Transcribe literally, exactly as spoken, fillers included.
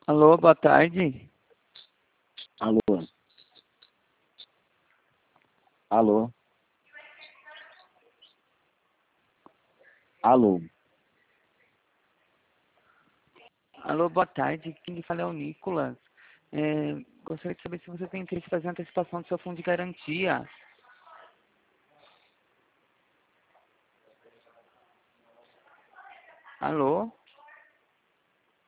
Alô, boa tarde. Alô? Alô? Alô? Alô, boa tarde. Quem fala é o Nicolas. É, gostaria de saber se você tem interesse em fazer a antecipação do seu fundo de garantia. Alô?